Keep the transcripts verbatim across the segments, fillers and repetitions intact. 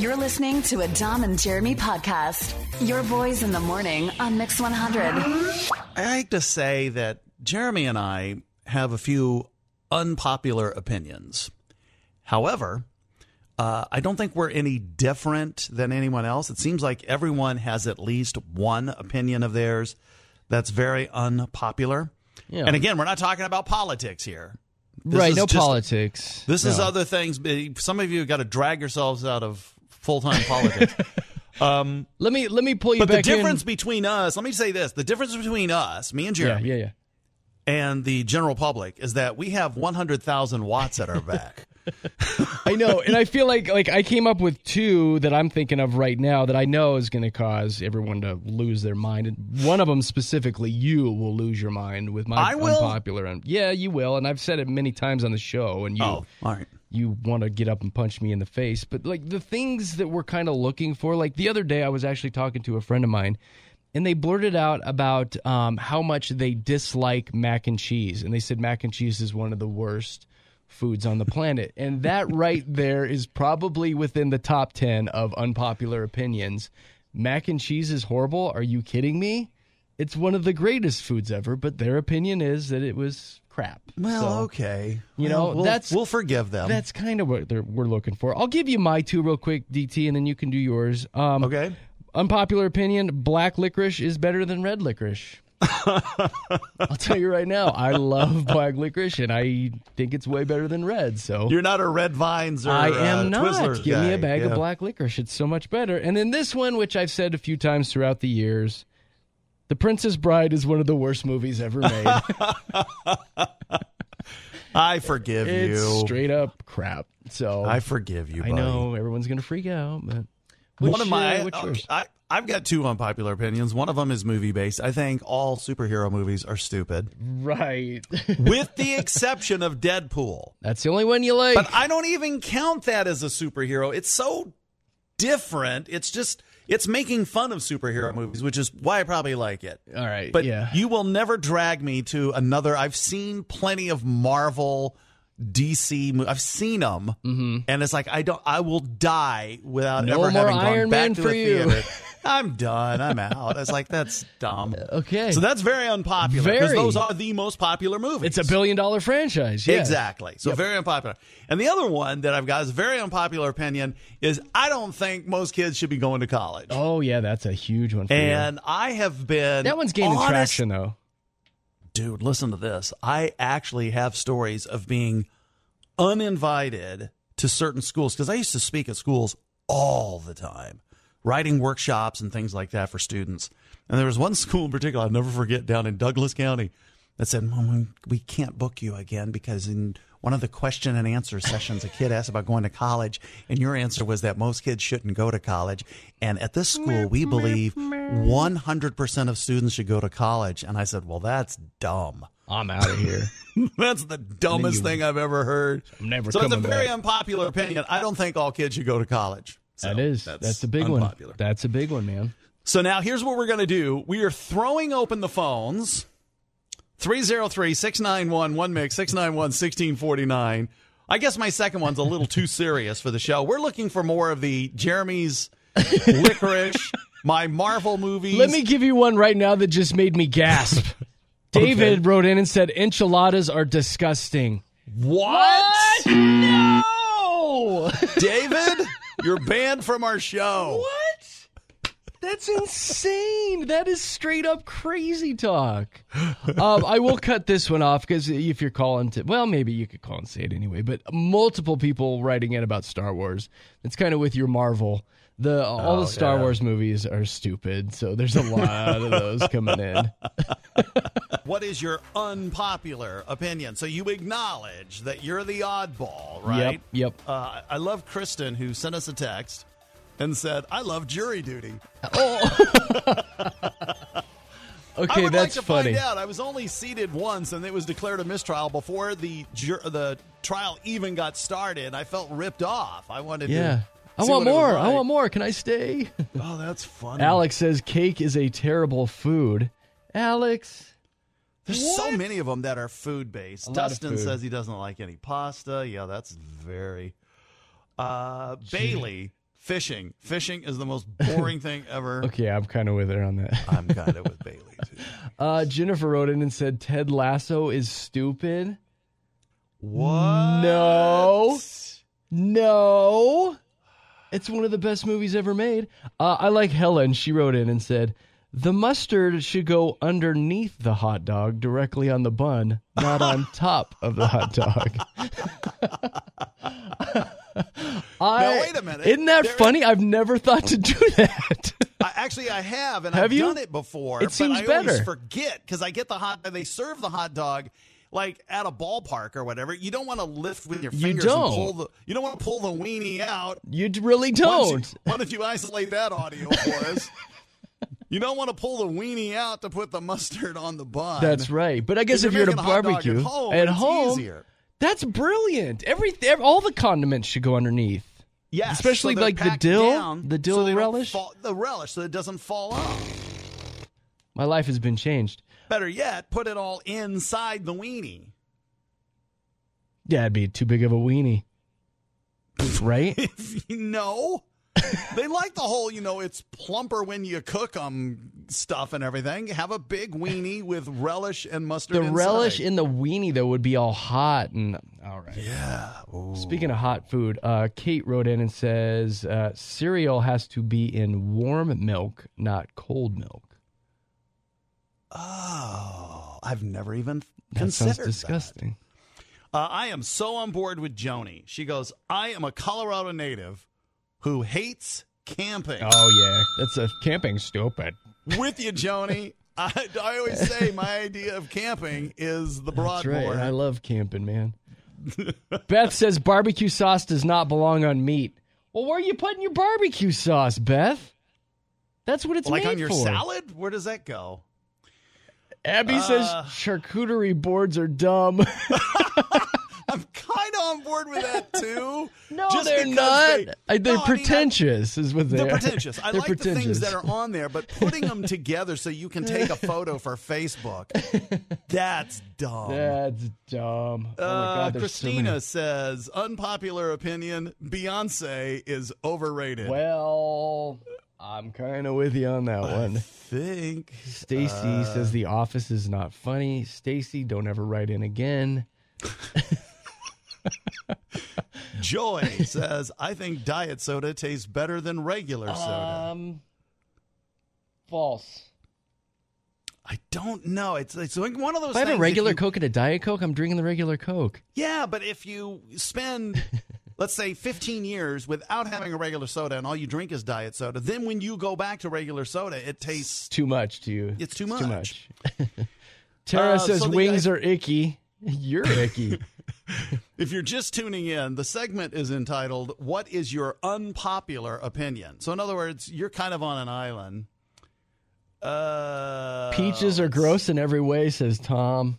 You're listening to a Dom and Jeremy podcast. Your boys in the morning on Mix one hundred. I like to say that Jeremy and I have a few unpopular opinions. However, uh, I don't think we're any different than anyone else. It seems like everyone has at least one opinion of theirs that's very unpopular. Yeah. And again, we're not talking about politics here. This right, no just, politics. This no. is other things. Some of you have got to drag yourselves out of full-time politics. Um, let me let me pull you but back the difference in. between us, let me say this, the difference between us, me and Jeremy, yeah, yeah, yeah. and the general public is that we have one hundred thousand watts at our back. I know, and I feel like like I came up with two that I'm thinking of right now that I know is going to cause everyone to lose their mind. And one of them specifically, you will lose your mind with my I will? unpopular. Un- yeah, you will, and I've said it many times on the show. And you, oh, all right. You want to get up and punch me in the face, but like the things that we're kind of looking for. Like the other day, I was actually talking to a friend of mine. And they blurted out about um, how much they dislike mac and cheese. And they said mac and cheese is one of the worst foods on the planet. And that right there is probably within the top ten of unpopular opinions. Mac and cheese is horrible? Are you kidding me? It's one of the greatest foods ever, but their opinion is that it was crap. Well, so, okay. You well, know, we'll, that's we'll forgive them. That's kind of what we're looking for. I'll give you my two real quick, D T, and then you can do yours. Um, okay. Unpopular opinion, black licorice is better than red licorice. I'll tell you right now, I love black licorice, and I think it's way better than red. So You're not a Red Vines or I am uh, not. Twizzlers Give guy. me a bag yeah. of black licorice. It's so much better. And then this one, which I've said a few times throughout the years, The Princess Bride is one of the worst movies ever made. I forgive it's you. Straight up crap. So I forgive you, buddy. I know everyone's going to freak out, but... Which, One of my, uh, which yours? I, I've got two unpopular opinions. One of them is movie based. I think all superhero movies are stupid, Right. with the exception of Deadpool. That's the only one you like. But I don't even count that as a superhero. It's so different. It's just it's making fun of superhero movies, which is why I probably like it. All right. But yeah. you will never drag me to another. I've seen plenty of Marvel, D C. I've seen them, mm-hmm. and it's like I don't. I will die without No ever more having Iron gone back Man to for the you. theater. I'm done. I'm out. It's like that's dumb. Okay. So that's very unpopular because Very. those are the most popular movies. It's a billion dollar franchise. Yeah. Exactly. So Yep. very unpopular. And the other one that I've got is a very unpopular opinion is I don't think most kids should be going to college. Oh yeah, that's a huge one for and you. I have been That one's gaining honest, traction though. Dude, listen to this. I actually have stories of being uninvited to certain schools because I used to speak at schools all the time, writing workshops and things like that for students. And there was one school in particular I'll never forget down in Douglas County that said, Mom, we can't book you again because in one of the question and answer sessions, a kid asked about going to college, and your answer was that most kids shouldn't go to college. And at this school, we believe one hundred percent of students should go to college. And I said, well, that's dumb. I'm out of here. That's the dumbest you- thing I've ever heard. I'm never so it's a coming very back. unpopular opinion. I don't think all kids should go to college. So that is. That's, That's a big unpopular. one. That's a big one, man. So now here's what we're going to do. We are throwing open the phones. three oh three, six nine one, one mix, six nine one, one six four nine. I guess my second one's a little too serious for the show. We're looking for more of the Jeremy's licorice, my Marvel movies. Let me give you one right now that just made me gasp. David Okay. wrote in and said, enchiladas are disgusting. What? No! David, you're banned from our show. What? That's insane. That is straight up crazy talk. Um, I will cut this one off because if you're calling to, well, maybe you could call and say it anyway, but multiple people writing in about Star Wars. It's kind of with your Marvel. The all Oh, the Star yeah. Wars movies are stupid, so there's a lot of those coming in. What is your unpopular opinion? So you acknowledge that you're the oddball, right? Yep, yep. Uh, I love Kristen, who sent us a text and said, I love jury duty. Oh. I Okay, would that's like to funny. find out. I was only seated once, and it was declared a mistrial before the jur- the trial even got started. I felt ripped off. I wanted Yeah. to I see want what it was more. I like. want more. Can I stay? Oh, that's funny. Alex says cake is a terrible food. Alex. There's What? so many of them that are food-based. A lot of Dustin food. says he doesn't like any pasta. Yeah, that's very... Uh, Bailey, Fishing. Fishing is the most boring thing ever. Okay, I'm kind of with her on that. I'm kind of with Bailey, too. Uh, Jennifer wrote in and said, Ted Lasso is stupid. What? No. No. It's one of the best movies ever made. Uh, I like Helen. She wrote in and said, the mustard should go underneath the hot dog directly on the bun, not on top of the hot dog. I, now, wait a minute. Isn't that there funny? Is, I've never thought to do that. I, actually, I have, and have I've you? done it before. It seems but I better. always forget because I get the hot. They serve the hot dog like at a ballpark or whatever. You don't want to lift with your You fingers don't. and pull the. You don't want to pull the weenie out. You really Why don't. don't you, why don't you isolate that audio for us? You don't want to pull the weenie out to put the mustard on the bun. That's right. But I guess if if you're you're at a making a hot dog barbecue at home, at it's home, easier. That's brilliant. Every, every all the condiments should go underneath. Yes, especially so they're like the packed dill, down the dill so they don't relish. Fall, the relish, so it doesn't fall off. My life has been changed. Better yet, put it all inside the weenie. Yeah, it'd be too big of a weenie, right? If you know, they like the whole, you know, it's plumper when you cook them stuff and everything. Have a big weenie with relish and mustard. The inside. relish in the weenie though would be all hot and all right. Yeah. Ooh. Speaking of hot food, uh, Kate wrote in and says uh, cereal has to be in warm milk, not cold milk. Oh, I've never even That considered sounds disgusting. that. Uh, I am so on board with Joni. She goes, I am a Colorado native who hates camping. Oh yeah, that's a camping stupid. With you, Joni. I, I always say my idea of camping is the That's right. Broadmoor. I love camping, man. Beth says barbecue sauce does not belong on meat. Well, where are you putting your barbecue sauce, Beth? That's what it's like made on your for. salad? Where does that go? Abby Uh, says charcuterie boards are dumb. I'm kind of on board with that too. No, Just they're because not. They, I- they're No, I mean, I- pretentious, is what they They're are. pretentious. I They're like the things pretentious. that are on there, but putting them together so you can take a photo for Facebook, that's dumb. That's dumb. Oh my Uh, God, there's so Christina many. says, unpopular opinion, Beyonce is overrated. Well, I'm kind of with you on that I one. think. Stacy uh, says The Office is not funny. Stacy, don't ever write in again. Joy says, I think diet soda tastes better than regular soda. Um, false. I don't know. It's it's like one of those If I have things. a regular if you- Coke and a Diet Coke, I'm drinking the regular Coke. Yeah, but if you spend, let's say, fifteen years without having a regular soda and all you drink is diet soda, then when you go back to regular soda, it tastes. Too much to you. It's too Too much. much. Tara Uh, says so the wings guy- are icky. You're icky. If you're just tuning in, the segment is entitled, What is Your Unpopular Opinion? So, in other words, you're kind of on an island. Uh, Peaches are let's- gross in every way, says Tom.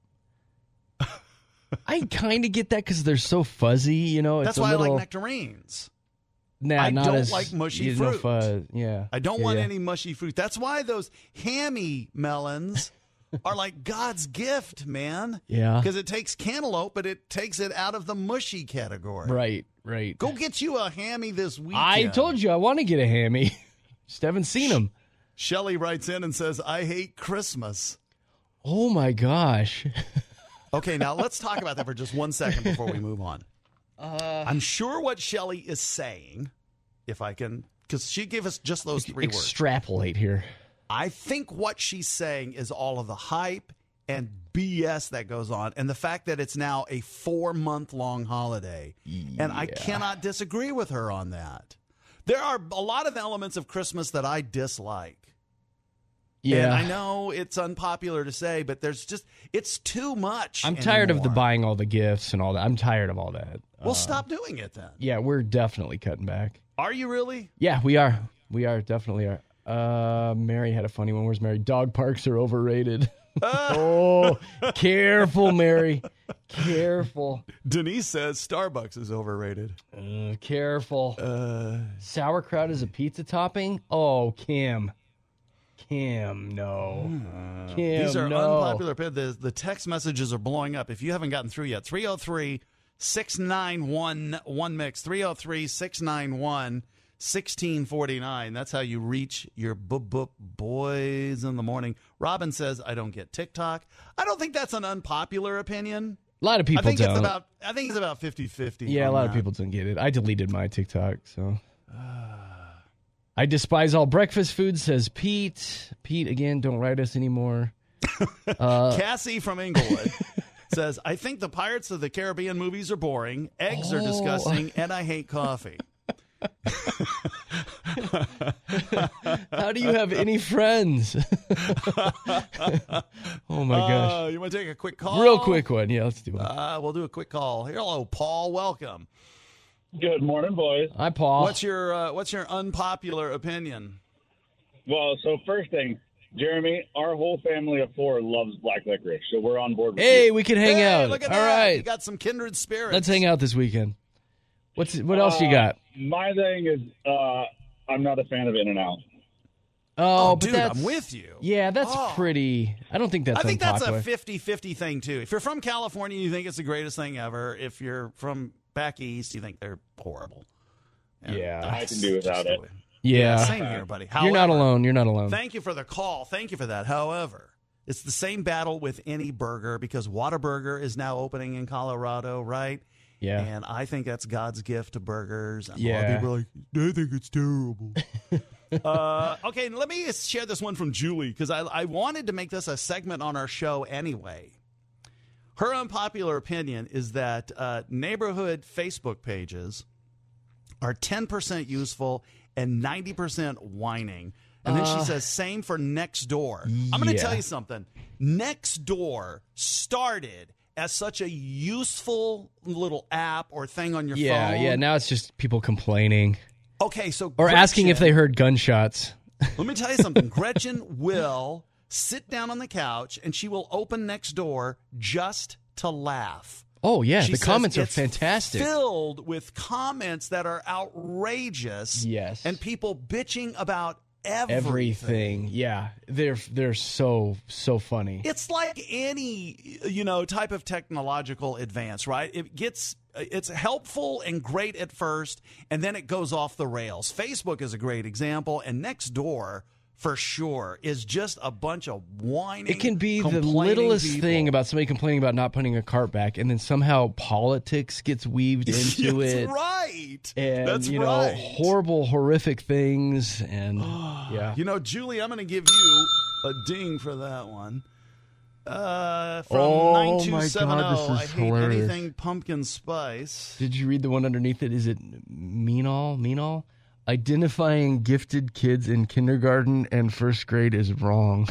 I kind of get that because they're so fuzzy, you know. It's That's a why little, I like nectarines. Nah, I not don't as, like mushy you know, fruit. fuzz. Yeah, I don't Yeah, want yeah. any mushy fruit. That's why those hammy melons are like God's gift, man. Yeah, Because it takes cantaloupe, but it takes it out of the mushy category. right, right. Go get you a hammy this weekend. I told you I want to get a hammy. Just haven't seen them. Shelley writes in and says, I hate Christmas. Oh my gosh. Okay, now let's talk about that for just one second before we move on. Uh, I'm sure what Shelley is saying, if I can, because she gave us just those three words. Extrapolate here. I think what she's saying is all of the hype and B S that goes on, and the fact that it's now a four-month-long holiday. And I cannot disagree with her on that. There are a lot of elements of Christmas that I dislike. Yeah. And I know it's unpopular to say, but there's just, it's too much. I'm tired of the anymore. buying all the gifts and all that. I'm tired of all that. Well, Uh, stop doing it then. Yeah, we're definitely cutting back. Are you really? Yeah, we are. We are, definitely are. Uh, Mary had a funny one. Where's Mary? Dog parks are overrated. Oh, careful, Mary. Careful. Denise says Starbucks is overrated. Uh, careful. Uh, Sauerkraut is a pizza topping? Oh, Kim. Kim, no. Kim, these are no. unpopular. The, the text messages are blowing up. If you haven't gotten through yet, three oh three, six nine one, one mix, three oh three, six nine one, sixteen forty-nine. That's how you reach your boop boop boys in the morning. Robin says, I don't get TikTok. I don't think that's an unpopular opinion. A lot of people I think don't. It's about, I think it's about fifty-fifty. Yeah, a lot that. of people don't get it. I deleted my TikTok, so. I despise all breakfast food, says Pete. Pete, again, don't write us anymore. Uh, Cassie from Inglewood says, I think the Pirates of the Caribbean movies are boring, eggs Oh. are disgusting, and I hate coffee. How do you have any friends? Oh, my gosh. Uh, you want to take a quick call? Real quick one. Yeah, let's do one. Uh, we'll do a quick call. Hello, Paul. Welcome. Good morning, boys. Hi, Paul. What's your uh, What's your unpopular opinion? Well, so first thing, Jeremy, our whole family of four loves black licorice, so we're on board with Hey, you. we can hang hey, out. Look at All that. right. You got some kindred spirits. Let's hang out this weekend. What's What else you got? Uh, my thing is, uh, I'm not a fan of In-N-Out. Oh, Oh, but dude, that's, I'm with you. Yeah, that's Oh. pretty. I don't think that's I think unpopular. that's a fifty-fifty thing, too. If you're from California, you think it's the greatest thing ever. If you're from back east, you think they're horrible. And Yeah. I that's can do without just the it. way- Yeah. Same here, buddy. You're not However, alone. You're not alone. Thank you for the call. Thank you for that. However, it's the same battle with any burger because Whataburger is now opening in Colorado, right? Yeah. And I think that's God's gift to burgers. And a lot Yeah. of people are like, they think it's terrible. uh, okay, let me share this one from Julie because I, I wanted to make this a segment on our show anyway. Her unpopular opinion is that uh, neighborhood Facebook pages are ten percent useful and ninety percent whining. And then she says, same for Nextdoor. I'm going to yeah. tell you something. Nextdoor started as such a useful little app or thing on your Yeah, phone. yeah. Now it's just people complaining Okay, so or asking if Gretchen- they heard gunshots. Let me tell you something. Gretchen will sit down on the couch and she will open Nextdoor just to laugh. Oh yeah, She the says comments are it's fantastic. Filled with comments that are outrageous. Yes. And people bitching about everything. Everything. Yeah, they're they're so so funny. It's like any, you know, type of technological advance, right? It gets it's helpful and great at first, and then it goes off the rails. Facebook is a great example, and Nextdoor for sure is just a bunch of whining. It can be the complaining littlest people. thing about somebody complaining about not putting a cart back, and then somehow politics gets weaved into That's it. right. And That's you know, right. horrible, horrific things, and yeah. You know, Julie, I'm going to give you a ding for that one. Uh, from Oh, nine my two seven God, zero, this I is hate hilarious. anything pumpkin spice. Did you read the one underneath it? Is it Meanall? Meanall? Identifying gifted kids in kindergarten and first grade is wrong.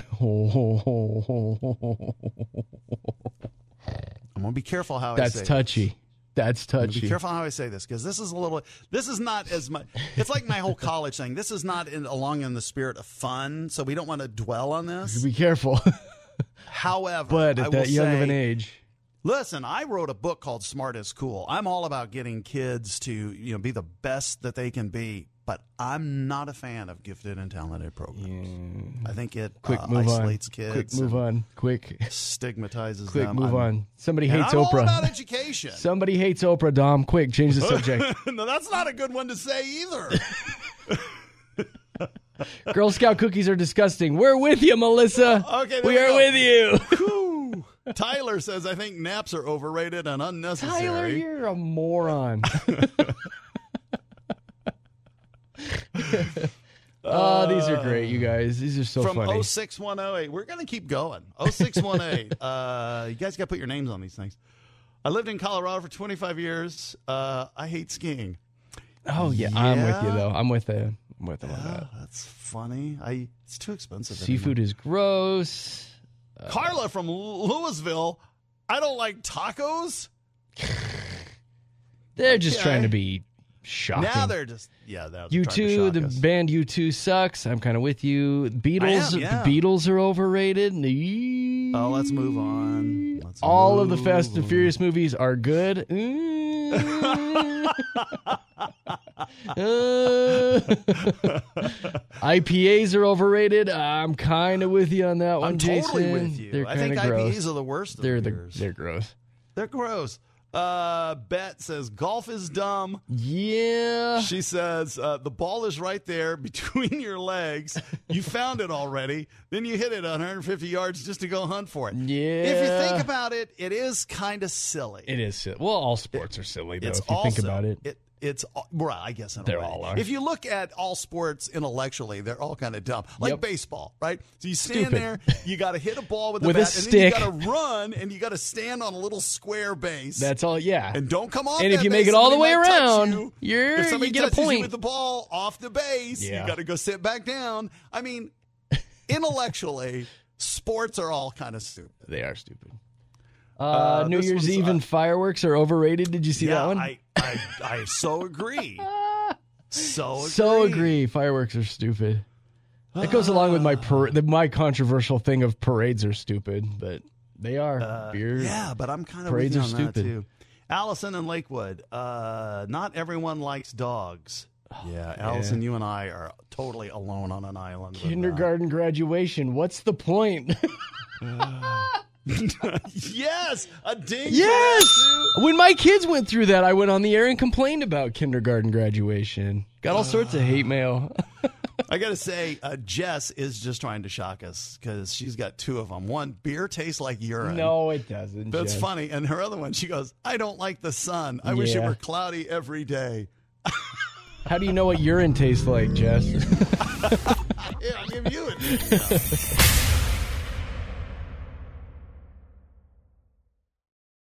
I'm going to be careful how I That's say this. touchy. That's I'm gonna touchy. Be careful how I say this because this is a little. This is not as much. It's like my whole college thing. This is not in, along in the spirit of fun, so we don't want to dwell on this. Be careful. However, But I at will that young say, of an age. Listen, I wrote a book called Smart is Cool. I'm all about getting kids to, you know, be the best that they can be, but I'm not a fan of gifted and talented programs. I think it Quick uh, move isolates on. kids. Quick move and on. Quick. Stigmatizes Quick them. move I'm- on. Somebody and hates I'm all Oprah. about education. Somebody hates Oprah, Dom. Quick, change the subject. No, that's not a good one to say either. Girl Scout cookies are disgusting. We're with you, Melissa. Okay, there we we are go. with you. Whew. Tyler says, I think naps are overrated and unnecessary. Tyler, you're a moron. Oh, these are great, you guys. These are so From funny. oh six one oh eight. We're going to keep going. oh six one eight. uh, you guys got to put your names on these things. I lived in Colorado for twenty-five years. Uh, I hate skiing. Oh yeah, I'm with you Yeah. though. I'm with you. I'm with them on Oh, that. that's funny. I It's too expensive. Seafood is gross. anymore. Carla from Louisville. I don't like tacos. They're just Okay. trying to be shocking. Now they're just, yeah. Now they're U trying to two, shock the us. band U two sucks. I'm kind of with you. Beatles, am, yeah. the Beatles are overrated. Oh, let's move on. Let's All of the move Fast and on. Furious movies are good. Mm. Uh, I P As are overrated. I'm kind of with you on that one, I'm Jason. totally with you. They're I kind think of gross. I P As are the worst of They're the the beers. they're gross. They're gross. Uh, Bet says golf is dumb. Yeah. She says uh, the ball is right there between your legs. You found it already. Then you hit it one hundred fifty yards just to go hunt for it. Yeah. If you think about it, it is kind of silly. It is silly. Well, all sports it, are silly, though, it's if you also, think about it. it It's well, I guess in a they way. all are. If you look at all sports intellectually, they're all kind of dumb. Like Yep. baseball, right? So you stand Stupid. there, you got to hit a ball with, With the a bat, and stick. then you got to run, and you got to stand on a little square base. That's all, yeah. And don't come off. And if that you base, make it all the somebody way might touch around, you. you're- if somebody you get a touches you point. with the ball off the base, Yeah. you got to go sit back down. I mean, intellectually, sports are all kind of stupid. They are stupid. Uh, Uh, New this Year's one's, Eve uh, and fireworks are overrated. Did you see yeah, that one? I, I, I so agree. So agree. So agree. Fireworks are stupid. That goes along with my par- the, my controversial thing of parades are stupid, but they are. Uh, Beer. yeah, but I'm kind of parades with are you on that stupid. too. Allison in Lakewood. Uh, not everyone likes dogs. Yeah, Allison, you and I are totally alone on an island. with that. Kindergarten graduation. What's the point? Yes, a ding. Yes! for that, When my kids went through that, I went on the air and complained about kindergarten graduation. Got all sorts of hate mail. too. I got to say, uh, Jess is just trying to shock us because she's got two of them. One, beer tastes like urine. No, it doesn't. That's Jess. funny. And her other one, she goes, I don't like the sun. I wish it Yeah. were cloudy every day. How do you know what urine tastes like, Jess? Yeah, I'll give you it.